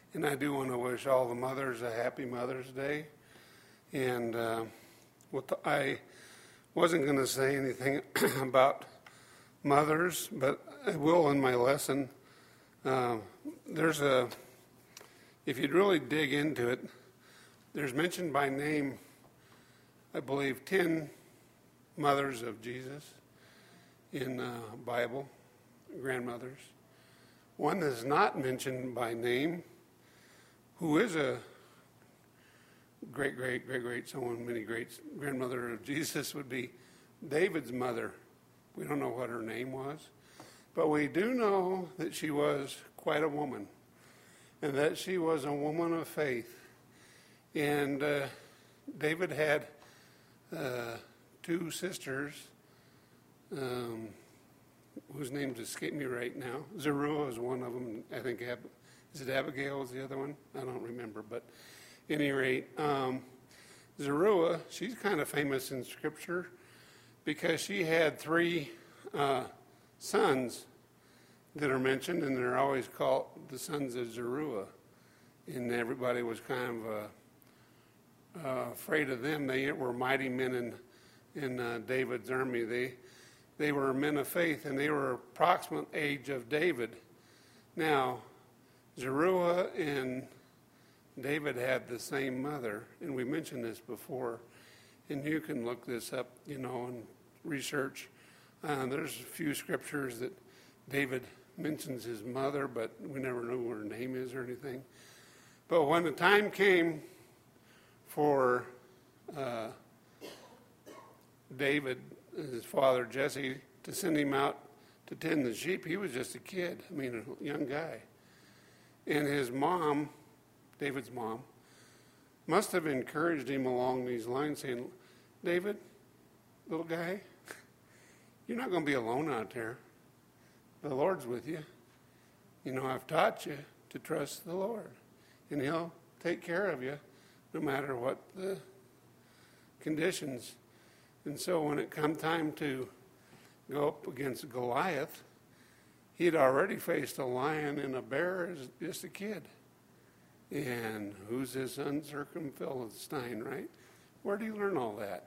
And I do want to wish all the mothers a happy Mother's Day. And I wasn't going to say anything about mothers, but I will in my lesson. If you'd really dig into it, there's mentioned by name, I believe, 10 mothers of Jesus in the Bible, grandmothers. One that's not mentioned by name, who is a great, so many greats, grandmother of Jesus, would be David's mother. We don't know what her name was, but we do know that she was quite a woman, and that she was a woman of faith. And David had 2 sisters, whose names escape me right now. Zeruiah is one of them. I think, is it Abigail was the other one? I don't remember. But at any rate, Zeruiah, she's kind of famous in Scripture because she had 3 sons that are mentioned, and they're always called the sons of Zeruiah. And everybody was kind of afraid of them. They were mighty men in David's army. They were men of faith, and they were approximate age of David. Now, Zeruiah and David had the same mother, and we mentioned this before, and you can look this up, and research. There's a few scriptures that David mentions his mother, but we never know what her name is or anything. But when the time came for David, his father Jesse, to send him out to tend the sheep, he was just a kid, a young guy. And his mom, David's mom, must have encouraged him along these lines, saying, David, little guy, you're not going to be alone out there. The Lord's with you. I've taught you to trust the Lord, and He'll take care of you no matter what the conditions. And so when it come time to go up against Goliath, he'd already faced a lion and a bear as just a kid. And who's this uncircumcised Philistine, right? Where do you learn all that?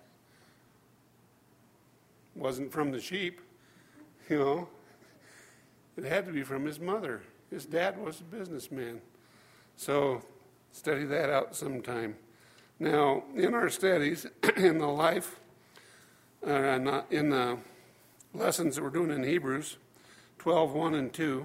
Wasn't from the sheep, It had to be from his mother. His dad was a businessman. So study that out sometime. Now, in our studies, in the life, in the lessons that we're doing in Hebrews 12:1 and 2,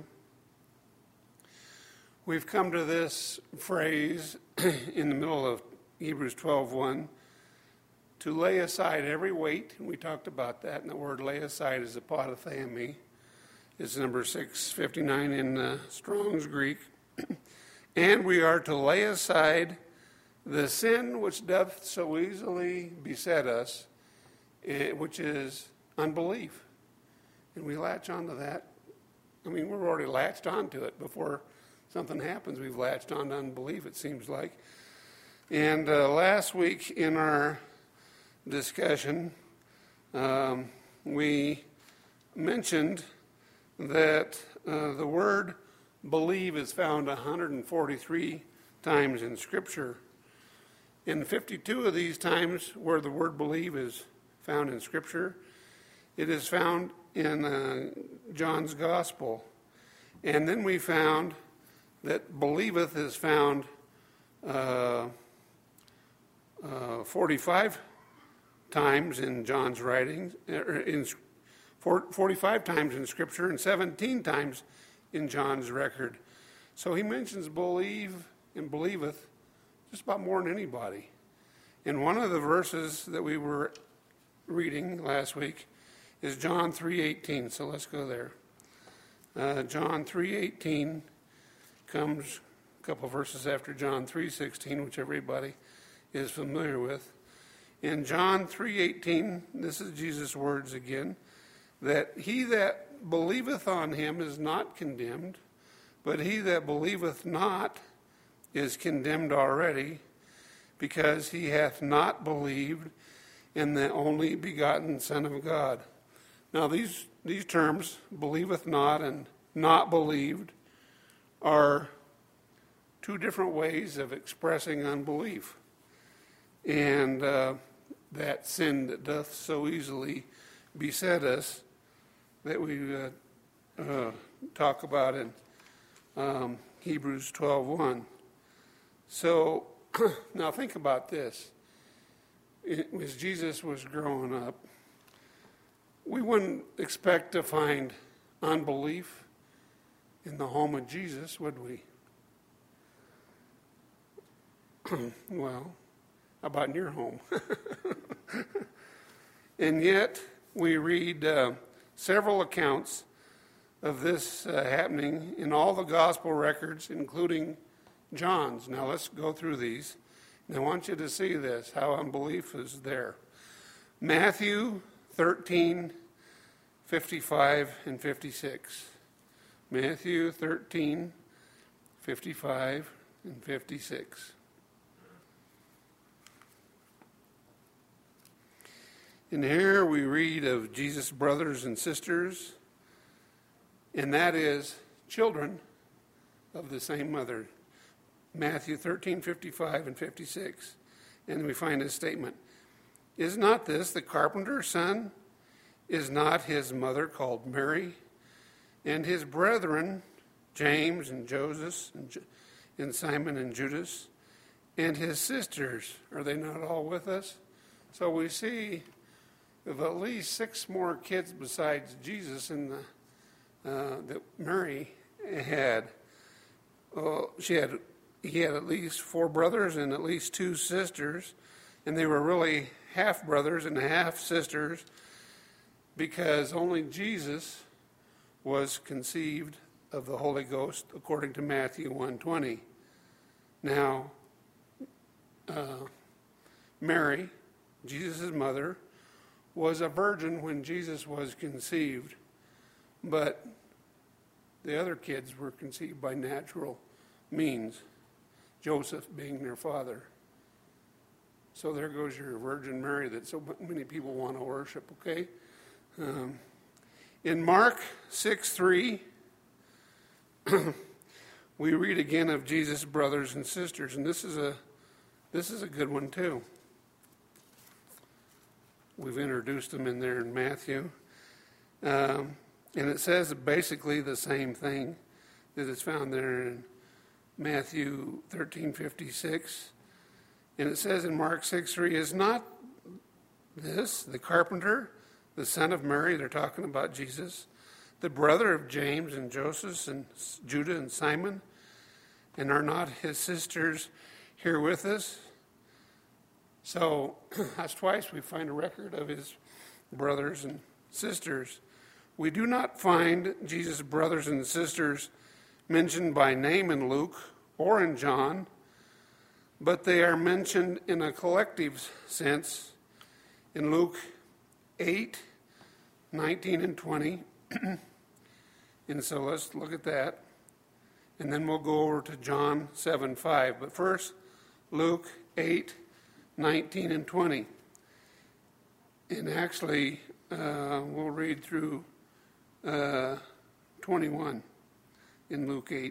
we've come to this phrase in the middle of Hebrews 12:1, to lay aside every weight, and we talked about that, and the word lay aside is apodothemi. It's number 659 in the Strong's Greek. And we are to lay aside the sin which doth so easily beset us, which is unbelief. And we latch onto that. We're already latched onto it. Before something happens, we've latched on to unbelief, it seems like. And last week in our discussion, we mentioned that the word believe is found 143 times in Scripture. And 52 of these times where the word believe is found in Scripture, it is found in John's Gospel. And then we found that believeth is found 45 times in John's writings, 45 times in Scripture, and 17 times in John's record. So he mentions believe and believeth just about more than anybody. And one of the verses that we were reading last week is John 3:18. So let's go there. John 3:18 comes a couple verses after John 3:16, which everybody is familiar with. In John 3:18, this is Jesus' words again, that he that believeth on him is not condemned, but he that believeth not is condemned already, because he hath not believed in the only begotten Son of God. Now these terms, believeth not and not believed, are two different ways of expressing unbelief. And that sin that doth so easily beset us that we talk about in Hebrews 12:1. So now think about this. As Jesus was growing up, we wouldn't expect to find unbelief in the home of Jesus, would we? Well, how about in your home? And yet, we read several accounts of this happening in all the gospel records, including John's. Now, let's go through these. And I want you to see this, how unbelief is there. Matthew 13, 55 and 56. Matthew 13, 55 and 56. And here we read of Jesus' brothers and sisters, and that is children of the same mother. Matthew 13, 55 and 56. And we find this statement. Is not this the carpenter's son? Is not his mother called Mary? And his brethren, James and Joseph and Simon and Judas, and his sisters, are they not all with us? So we see of at least 6 more kids besides Jesus in that Mary had. He had at least 4 brothers and at least 2 sisters, and they were really half brothers and half sisters because only Jesus was conceived of the Holy Ghost according to Matthew 1:20. Now, Mary, Jesus' mother, was a virgin when Jesus was conceived, but the other kids were conceived by natural means, Joseph being their father. So there goes your Virgin Mary that so many people want to worship, okay? In Mark 6:3, we read again of Jesus' brothers and sisters, and this is a good one too. We've introduced them in there in Matthew. And it says basically the same thing that is found there in Matthew 13:56. And it says in Mark 6:3, is not this the carpenter, the son of Mary, they're talking about Jesus, the brother of James and Joseph and Judah and Simon, and are not his sisters here with us? So that's twice we find a record of his brothers and sisters. We do not find Jesus' brothers and sisters mentioned by name in Luke or in John, but they are mentioned in a collective sense in Luke 8, 19 and 20. And so let's look at that. And then we'll go over to John 7:5. But first, Luke 8, 19 and 20. And actually, we'll read through 21 in Luke 8.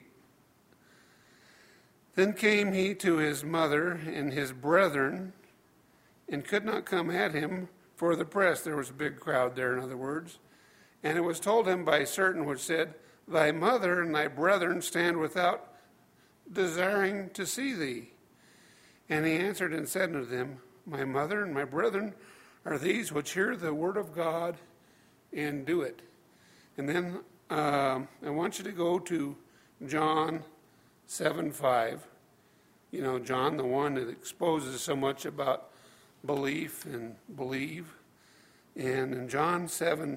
Then came he to his mother and his brethren, and could not come at him for the press. There was a big crowd there, in other words. And it was told him by certain which said, thy mother and thy brethren stand without, desiring to see thee. And he answered and said unto them, my mother and my brethren are these which hear the word of God and do it. And then I want you to go to John 7:5. You know, John, the one that exposes so much about belief and believe. And in John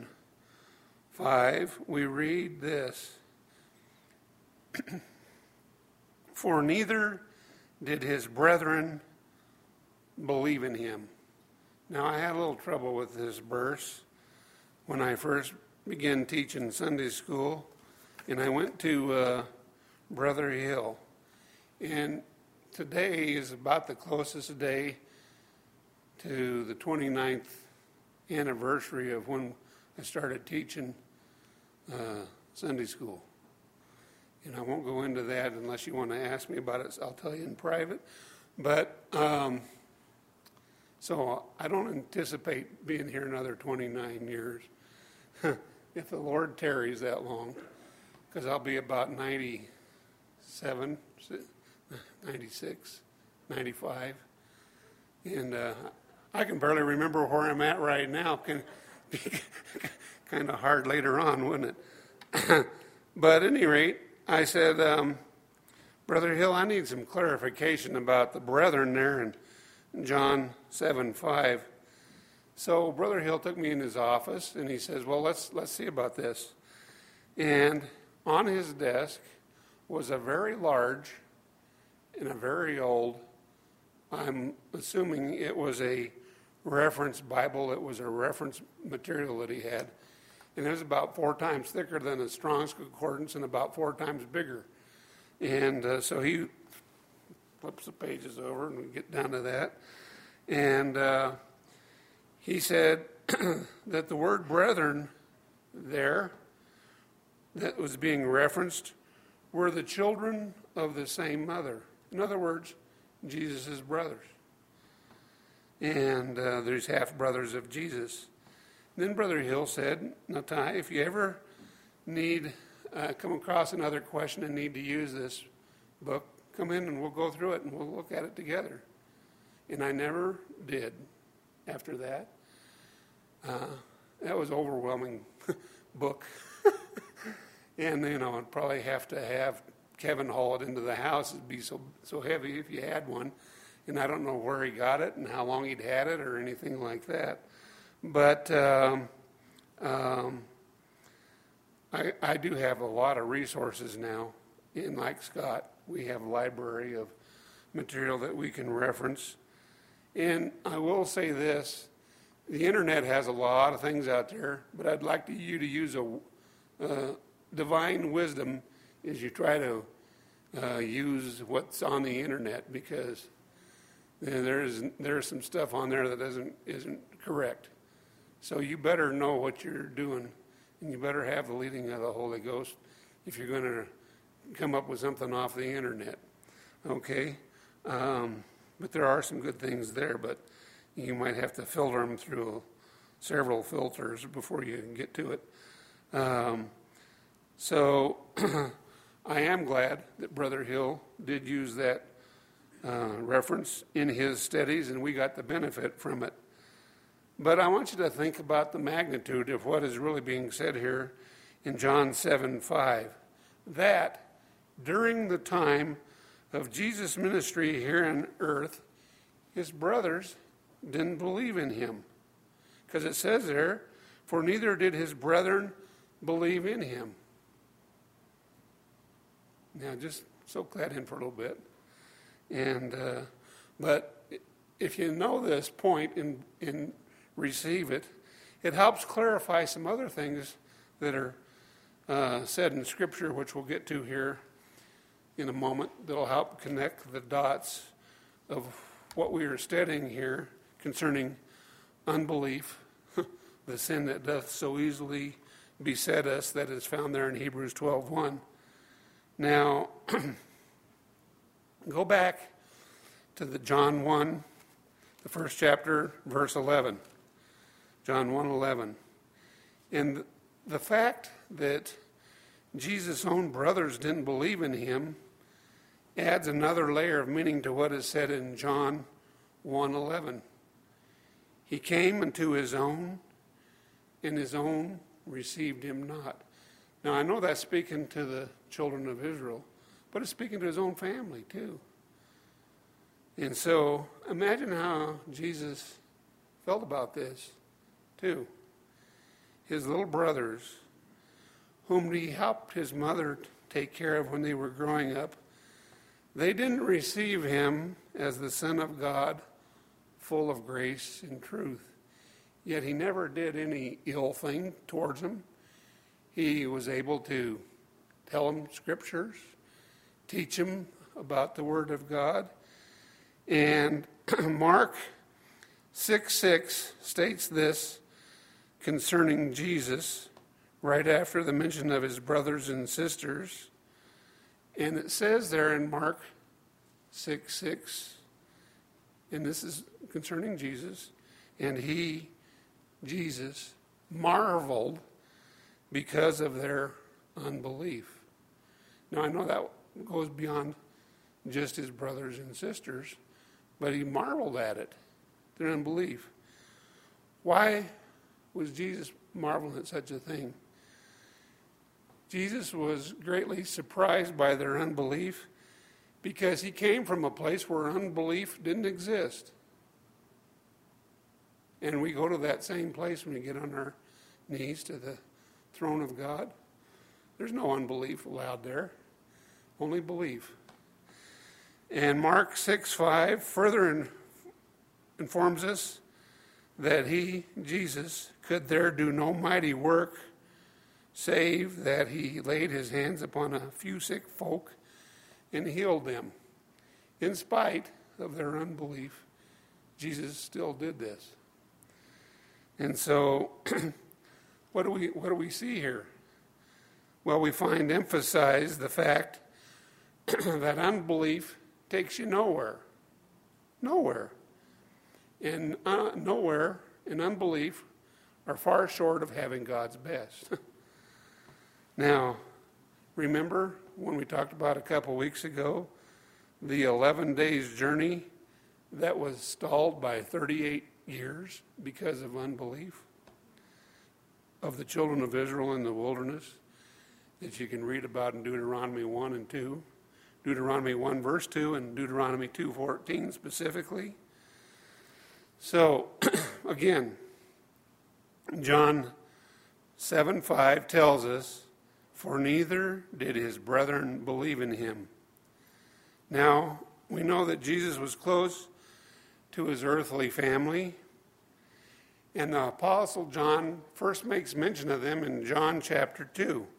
7:5, we read this. For neither did his brethren believe in him. Now, I had a little trouble with this verse when I first began teaching Sunday school, and I went to Brother Hill. And today is about the closest day to the 29th anniversary of when I started teaching Sunday school. And I won't go into that unless you want to ask me about it. I'll tell you in private. But so I don't anticipate being here another 29 years if the Lord tarries that long, because I'll be about 97, 96, 95. And I can barely remember where I'm at right now. Can be kind of hard later on, wouldn't it? But at any rate, I said, Brother Hill, I need some clarification about the brethren there in John 7:5. So Brother Hill took me in his office, and he says, well, let's see about this. And on his desk was a very large and a very old, I'm assuming it was a reference Bible. It was a reference material that he had. And it was about 4 times thicker than a Strong's Concordance and about 4 times bigger. And so he flips the pages over, and we get down to that. And he said that the word brethren there that was being referenced were the children of the same mother. In other words, Jesus' brothers. And there's half-brothers of Jesus. Then Brother Hill said, now, Ty, if you ever need, come across another question and need to use this book, come in and we'll go through it and we'll look at it together. And I never did after that. That was an overwhelming book. And, I'd probably have to have Kevin haul it into the house. It'd be so heavy if you had one. And I don't know where he got it and how long he'd had it or anything like that. But I do have a lot of resources now. And like Scott, we have a library of material that we can reference. And I will say this, the internet has a lot of things out there, but I'd like you to use a divine wisdom as you try to use what's on the internet, because there's some stuff on there that isn't correct. So you better know what you're doing, and you better have the leading of the Holy Ghost if you're going to come up with something off the internet. Okay? But there are some good things there, but you might have to filter them through several filters before you can get to it. So I am glad that Brother Hill did use that reference in his studies, and we got the benefit from it. But I want you to think about the magnitude of what is really being said here in John 7:5. That during the time of Jesus' ministry here on earth, his brothers didn't believe in him. Because it says there, for neither did his brethren believe in him. Now, just soak that in for a little bit. And but if you know this point and receive it, it helps clarify some other things that are said in Scripture, which we'll get to here in a moment, that'll help connect the dots of what we are studying here concerning unbelief, the sin that doth so easily beset us, that is found there in Hebrews 12:1. Now, go back to the John 1, the first chapter, verse 11. John 1:11. And the fact that Jesus' own brothers didn't believe in him adds another layer of meaning to what is said in John 1:11. He came unto his own, and his own received him not. Now, I know that's speaking to the children of Israel, but it's speaking to his own family, too. And so, imagine how Jesus felt about this, too. His little brothers, whom he helped his mother take care of when they were growing up, they didn't receive him as the Son of God, full of grace and truth. Yet he never did any ill thing towards them. He was able to tell them scriptures, teach them about the Word of God. And Mark 6:6 states this concerning Jesus, right after the mention of his brothers and sisters. And it says there in Mark 6:6, and this is concerning Jesus, and he, Jesus, marveled because of their unbelief. Now, I know that goes beyond just his brothers and sisters, but he marveled at it, their unbelief. Why was Jesus marveling at such a thing? Jesus was greatly surprised by their unbelief because he came from a place where unbelief didn't exist. And we go to that same place when we get on our knees to the throne of God. There's no unbelief allowed there, only belief. And Mark 6:5 further informs us that he, Jesus, could there do no mighty work, save that he laid his hands upon a few sick folk and healed them. In spite of their unbelief, Jesus still did this. And so, what do we see here? Well, we find emphasized the fact that unbelief takes you nowhere. Nowhere. And nowhere and unbelief are far short of having God's best. Now, remember when we talked about a couple weeks ago, the 11 days journey that was stalled by 38 years because of unbelief of the children of Israel in the wilderness that you can read about in Deuteronomy 1 and 2. Deuteronomy 1 verse 2 and Deuteronomy 2:14 specifically. So, again, John 7:5 tells us, "For neither did his brethren believe in him." Now, we know that Jesus was close to his earthly family, and the Apostle John first makes mention of them in John chapter 2.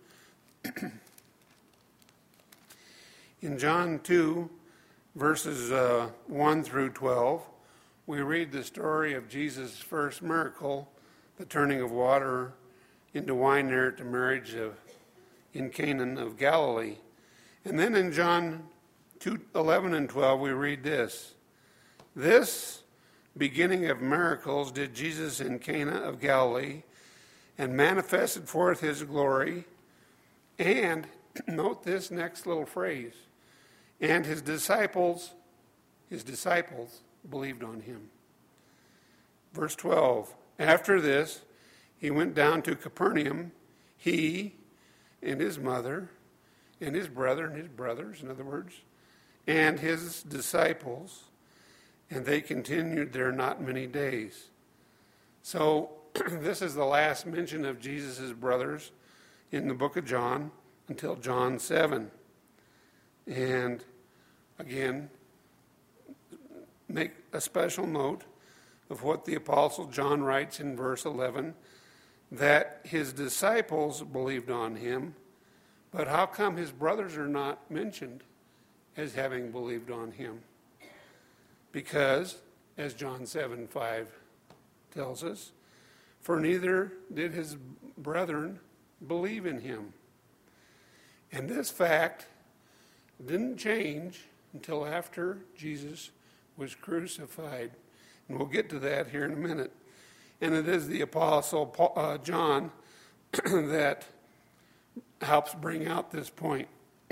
In John 2, verses 1 through 12, we read the story of Jesus' first miracle, the turning of water into wine there at the marriage in Canaan of Galilee. And then in John 2:11 and 12, we read this. "This beginning of miracles did Jesus in Cana of Galilee, and manifested forth his glory." And note this next little phrase. "And his disciples believed on him." Verse 12. "After this, he went down to Capernaum, he and his mother, and his brother and his brothers, in other words, and his disciples, and they continued there not many days." So this is the last mention of Jesus' brothers in the book of John until John 7. And again, make a special note of what the Apostle John writes in verse 11, that his disciples believed on him, but how come his brothers are not mentioned as having believed on him? Because, as John 7:5 tells us, "For neither did his brethren believe in him." And this fact didn't change until after Jesus was crucified. And we'll get to that here in a minute. And it is the Apostle John that helps bring out this point.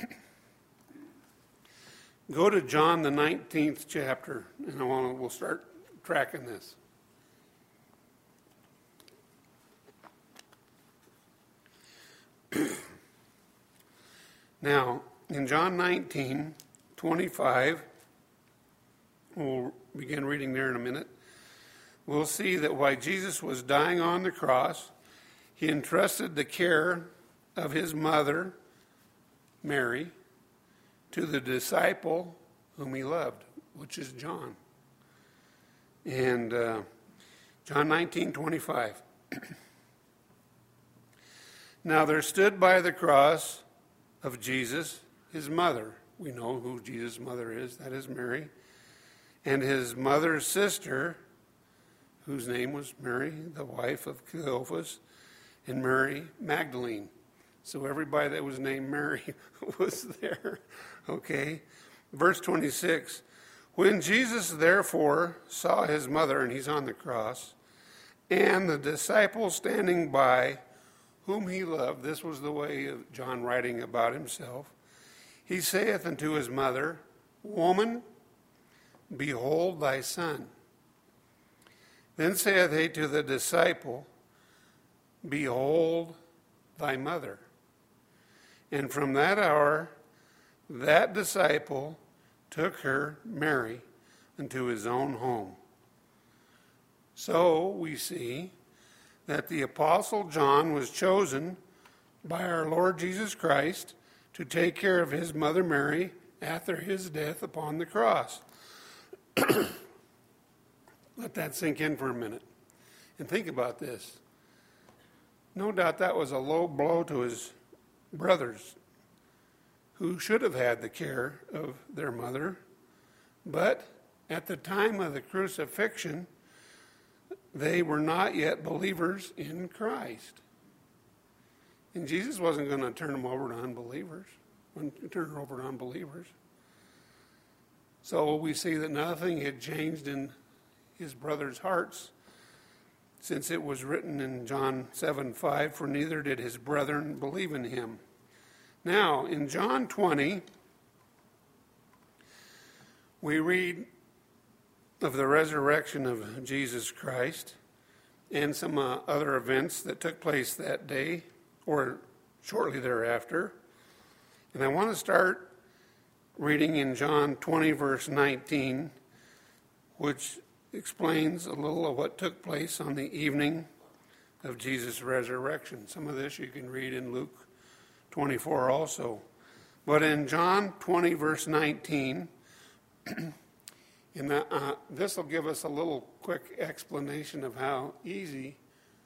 Go to John the 19th chapter, and we'll start tracking this. Now, in John 19:25, we'll begin reading there in a minute, we'll see that while Jesus was dying on the cross, he entrusted the care of his mother, Mary, to the disciple whom he loved, which is John. And John 19:25. "Now there stood by the cross of Jesus his mother." We know who Jesus' mother is. That is Mary. "And his mother's sister, whose name was Mary, the wife of Cleophas, and Mary Magdalene." So everybody that was named Mary was there. Okay. Verse 26. When Jesus therefore saw his mother, and he's on the cross, and the disciples standing by, whom he loved, this was the way of John writing about himself, he saith unto his mother, Woman, behold thy son. Then saith he to the disciple, Behold thy mother. And from that hour, that disciple took her, Mary, into his own home. So we see that the Apostle John was chosen by our Lord Jesus Christ to take care of his mother Mary after his death upon the cross. Let that sink in for a minute. And think about this. No doubt that was a low blow to his brothers, who should have had the care of their mother. But at the time of the crucifixion, they were not yet believers in Christ. And Jesus wasn't going to turn them over to unbelievers. Turn her over to unbelievers. So we see that nothing had changed in his brothers' hearts, since it was written in John 7:5, for neither did his brethren believe in him. Now, in John 20, we read of the resurrection of Jesus Christ and some other events that took place that day or shortly thereafter. And I want to start reading in John 20, verse 19, which explains a little of what took place on the evening of Jesus' resurrection. Some of this you can read in Luke 24 also. But in John 20, verse 19, this will give us a little quick explanation of how easily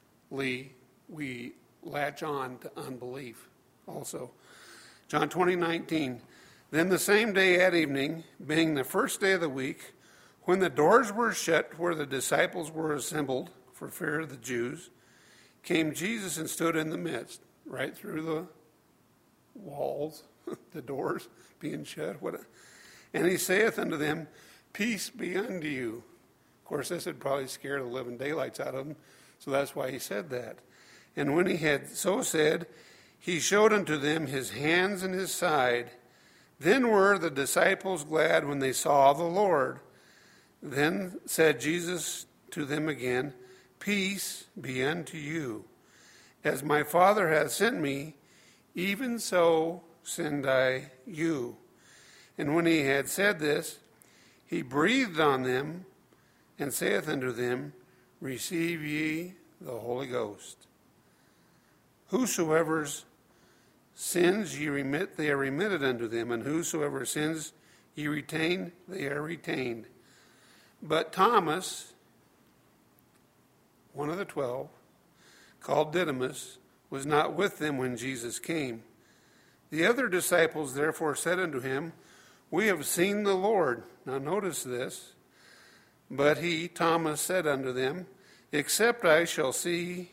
we latch on to unbelief also. John 20:19. Then the same day at evening, being the first day of the week, when the doors were shut where the disciples were assembled for fear of the Jews, came Jesus and stood in the midst, right through the walls, the doors being shut. And he saith unto them, Peace be unto you. Of course, this would probably scare the living daylights out of them, so that's why he said that. And when he had so said, he showed unto them his hands and his side. Then were the disciples glad when they saw the Lord. Then said Jesus to them again, Peace be unto you. As my Father hath sent me, even so send I you. And when he had said this, he breathed on them and saith unto them, Receive ye the Holy Ghost. Whosoever's sins ye remit, they are remitted unto them, and whosoever sins ye retain, they are retained. But Thomas, one of the 12, called Didymus, was not with them when Jesus came. The other disciples therefore said unto him, We have seen the Lord. Now notice this. But he, Thomas, said unto them, Except I shall see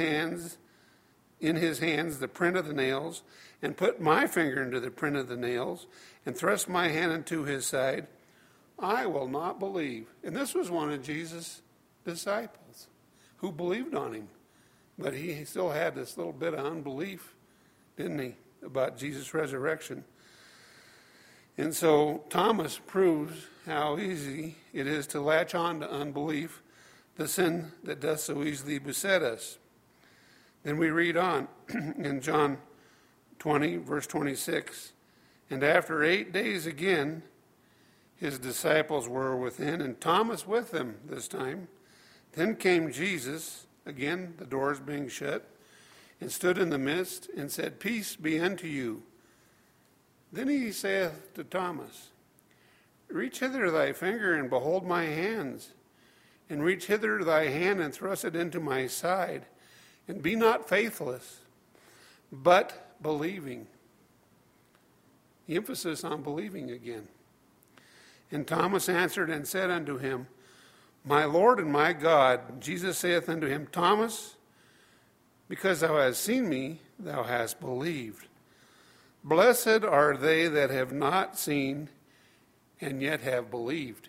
in his hands the print of the nails, and put my finger into the print of the nails, and thrust my hand into his side, I will not believe. And this was one of Jesus' disciples who believed on him. But he still had this little bit of unbelief, didn't he, about Jesus' resurrection. And so Thomas proves how easy it is to latch on to unbelief, the sin that doth so easily beset us. Then we read on in John 20, verse 26. And after 8 days again, his disciples were within, and Thomas with them this time. Then came Jesus, again the doors being shut, and stood in the midst, and said, Peace be unto you. Then he saith to Thomas, Reach hither thy finger, and behold my hands, and reach hither thy hand, and thrust it into my side, and be not faithless, but believing. The emphasis on believing again. And Thomas answered and said unto him, My Lord and my God. Jesus saith unto him, Thomas, Because thou hast seen me, thou hast believed. Blessed are they that have not seen and yet have believed.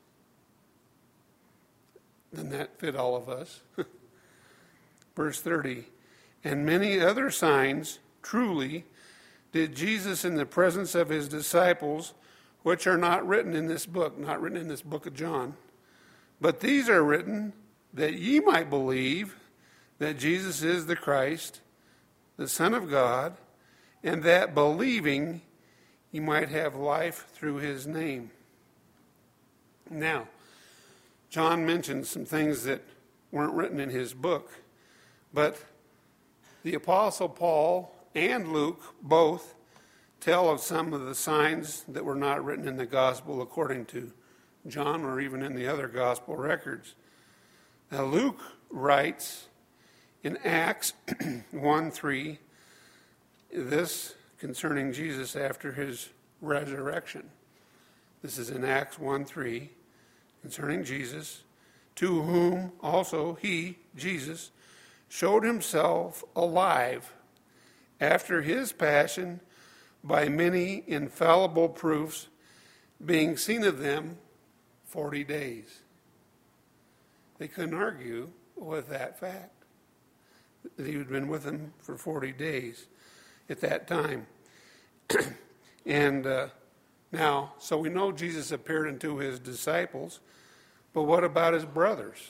Doesn't that fit all of us? Verse 30, and many other signs truly did Jesus in the presence of his disciples, which are not written in this book, not written in this book of John. But these are written that ye might believe that Jesus is the Christ, the Son of God, and that believing ye might have life through his name. Now, John mentioned some things that weren't written in his book, but the Apostle Paul and Luke both tell of some of the signs that were not written in the gospel according to John or even in the other gospel records. Now, Luke writes in Acts 1:3 this concerning Jesus after his resurrection. This is in Acts 1:3 concerning Jesus, to whom also he, Jesus, showed himself alive after his passion by many infallible proofs, being seen of them 40 days. They couldn't argue with that fact, that he had been with them for 40 days at that time. And now, so we know Jesus appeared unto his disciples, but what about his brothers?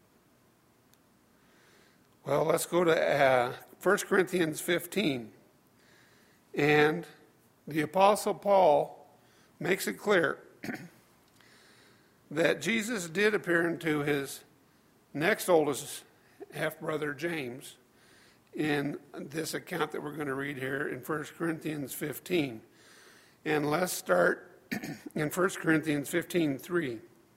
Well, let's go to 1 Corinthians 15. And the Apostle Paul makes it clear that Jesus did appear unto his next oldest half-brother James in this account that we're going to read here in 1 Corinthians 15. And let's start in 1 Corinthians 15:3.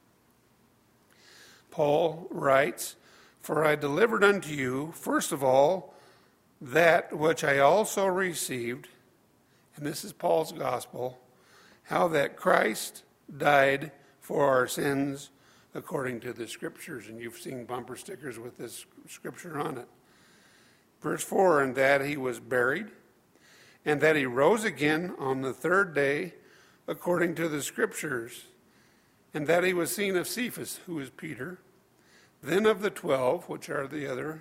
Paul writes, for I delivered unto you, first of all, that which I also received, and this is Paul's gospel, how that Christ died for our sins according to the Scriptures. And you've seen bumper stickers with this scripture on it. Verse 4, and that he was buried, and that he rose again on the third day according to the Scriptures, and that he was seen of Cephas, who is Peter, then of the 12, which are the other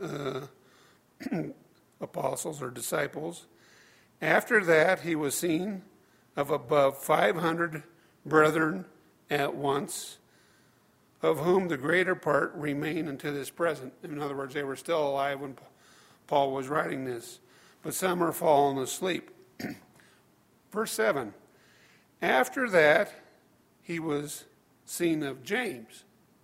apostles or disciples. After that, he was seen of above 500 brethren at once, of whom the greater part remain unto this present. In other words, they were still alive when Paul was writing this, but some are fallen asleep. Verse 7, after that, he was seen of James,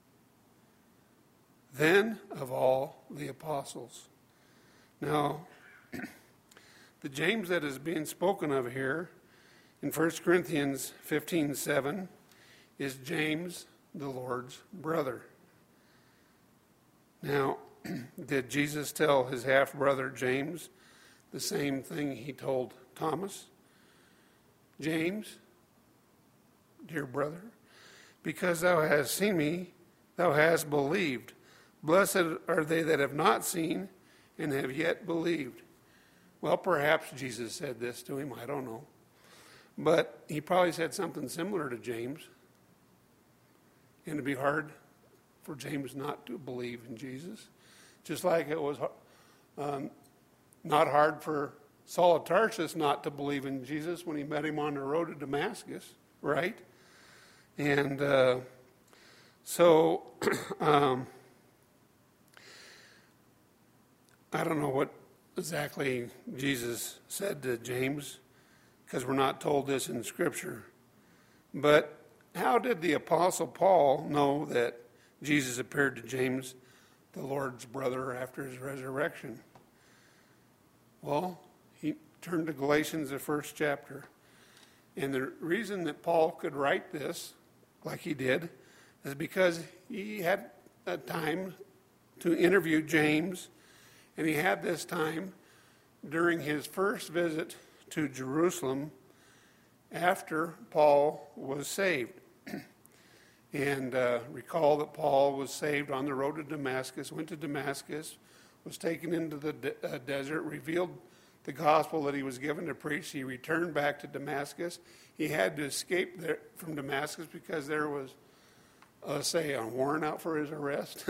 then of all the apostles. Now, the James that is being spoken of here in 1 Corinthians 15:7 is James, the Lord's brother. Now, did Jesus tell his half-brother James the same thing he told Thomas? James, dear brother, because thou hast seen me, thou hast believed. Blessed are they that have not seen and have yet believed. Well, perhaps Jesus said this to him, I don't know. But he probably said something similar to James. And it'd be hard for James not to believe in Jesus. Just like it was not hard for Saul of Tarsus not to believe in Jesus when he met him on the road to Damascus, right? And so I don't know what exactly Jesus said to James, because we're not told this in Scripture. But how did the Apostle Paul know that Jesus appeared to James, the Lord's brother, after his resurrection? Well, he turned to Galatians, the first chapter. And the reason that Paul could write this like he did is because he had a time to interview James, and he had this time during his first visit to Jerusalem after Paul was saved. And recall that Paul was saved on the road to Damascus, went to Damascus, was taken into the desert, revealed the gospel that he was given to preach. He returned back to Damascus. He had to escape from Damascus because there was, a warrant out for his arrest.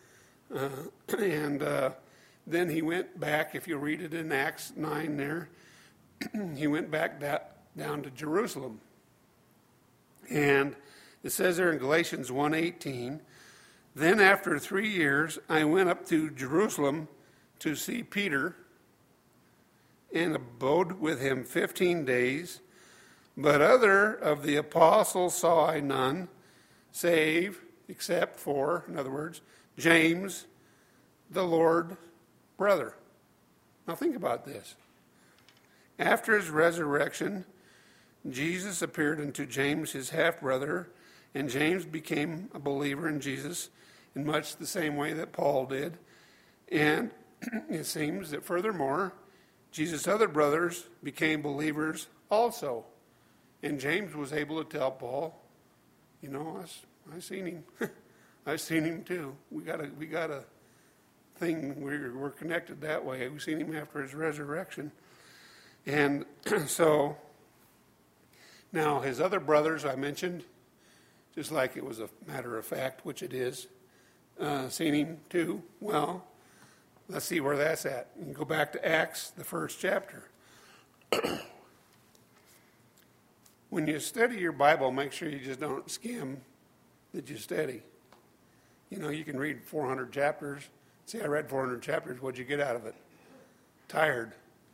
Then he went back, if you read it in Acts 9 there, he went back down to Jerusalem. And it says there in Galatians 1:18, then after 3 years I went up to Jerusalem to see Peter and abode with him 15 days. But other of the apostles saw I none, save, except for, in other words, James, the Lord's brother. Now think about this. After his resurrection, Jesus appeared unto James, his half-brother, and James became a believer in Jesus in much the same way that Paul did. And it seems that furthermore, Jesus' other brothers became believers also. And James was able to tell Paul, I seen him. I seen him too. We got a thing. We're connected that way. We seen him after his resurrection. And so now his other brothers I mentioned, just like it was a matter of fact, which it is, seen him too. Well, let's see where that's at. You can go back to Acts, the first chapter. When you study your Bible, make sure you just don't skim, that you study. You can read 400 chapters. See, I read 400 chapters. What'd you get out of it? Tired.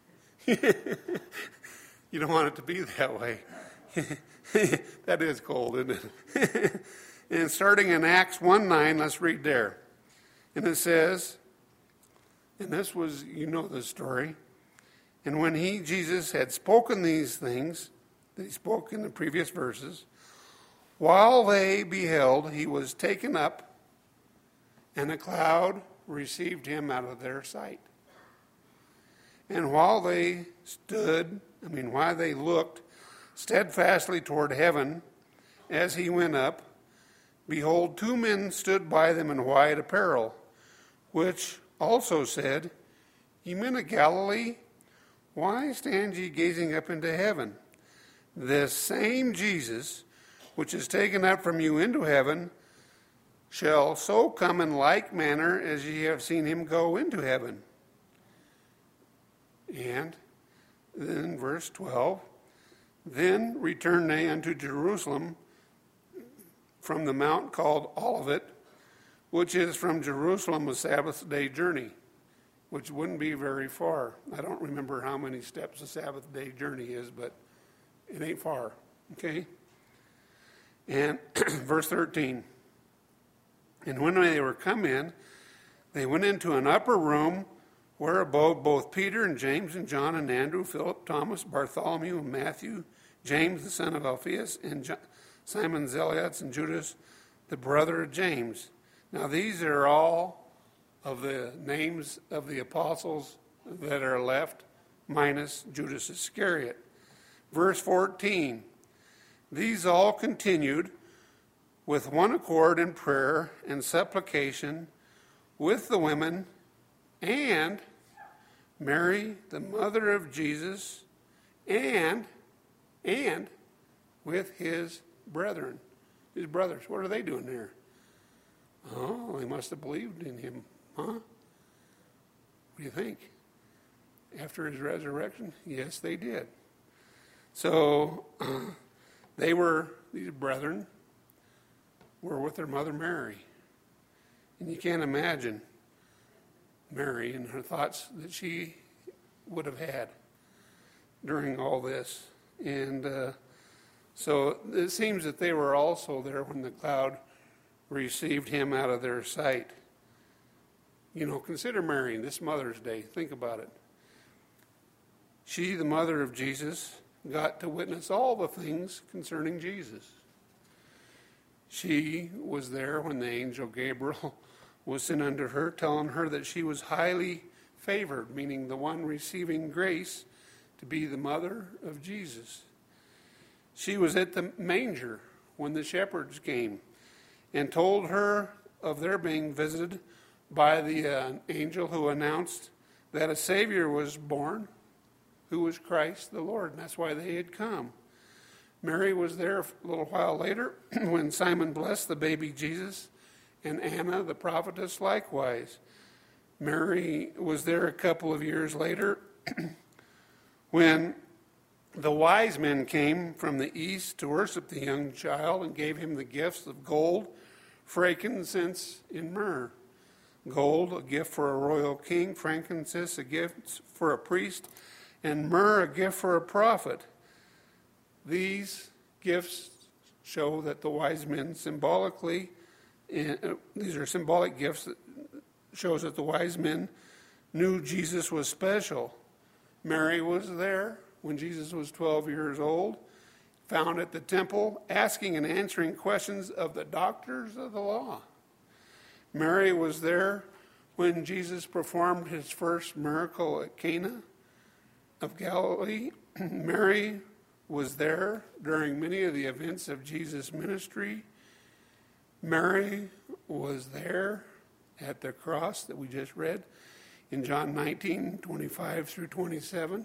You don't want it to be that way. That is cold, isn't it? And starting in Acts 1:9, let's read there. And it says, and this was, the story. And when Jesus, had spoken these things that he spoke in the previous verses, while they beheld, he was taken up, and a cloud received him out of their sight. And while they looked steadfastly toward heaven as he went up, behold, 2 men stood by them in white apparel, which also said, Ye men of Galilee, why stand ye gazing up into heaven? This same Jesus, which is taken up from you into heaven, shall so come in like manner as ye have seen him go into heaven. And then verse 12, then returned they unto Jerusalem from the mount called Olivet, which is from Jerusalem a Sabbath day journey, which wouldn't be very far. I don't remember how many steps a Sabbath day journey is, but it ain't far, okay? And verse 13, and when they were come in, they went into an upper room where abode both Peter and James and John and Andrew, Philip, Thomas, Bartholomew and Matthew, James the son of Alphaeus, and Simon Zelotes, and Judas the brother of James. Now these are all of the names of the apostles that are left, minus Judas Iscariot. Verse 14, these all continued with one accord in prayer and supplication with the women and Mary, the mother of Jesus, and with his brethren. His brothers. What are they doing there? Oh, they must have believed in him. Huh? What do you think? After his resurrection? Yes, they did. So, these brethren were with their mother Mary. And you can't imagine Mary and her thoughts that she would have had during all this. And so it seems that they were also there when the cloud received him out of their sight. Consider Mary this Mother's Day. Think about it. She, the mother of Jesus, got to witness all the things concerning Jesus. She was there when the angel Gabriel was sent unto her, telling her that she was highly favored, meaning the one receiving grace to be the mother of Jesus. She was at the manger when the shepherds came and told her of their being visited by the angel who announced that a Savior was born, who was Christ the Lord, and that's why they had come. Mary was there a little while later when Simon blessed the baby Jesus, and Anna, the prophetess, likewise. Mary was there a couple of years later when the wise men came from the east to worship the young child and gave him the gifts of gold, frankincense, and myrrh. Gold, a gift for a royal king; frankincense, a gift for a priest; and myrrh, a gift for a prophet. These gifts show that the wise men these are symbolic gifts that shows that the wise men knew Jesus was special. Mary was there when Jesus was 12 years old, found at the temple, asking and answering questions of the doctors of the law. Mary was there when Jesus performed his first miracle at Cana of Galilee. Mary was there during many of the events of Jesus' ministry. Mary was there at the cross that we just read in John 19:25 through 27.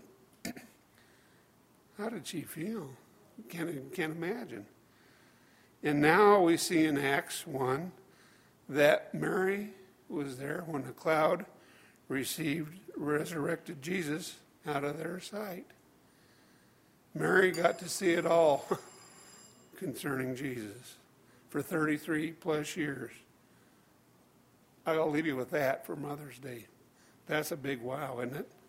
How did she feel? Can't imagine. And now we see in Acts 1 that Mary was there when the cloud received resurrected Jesus out of their sight. Mary got to see it all concerning Jesus for 33 plus years. I'll leave you with that for Mother's Day. That's a big wow, isn't it?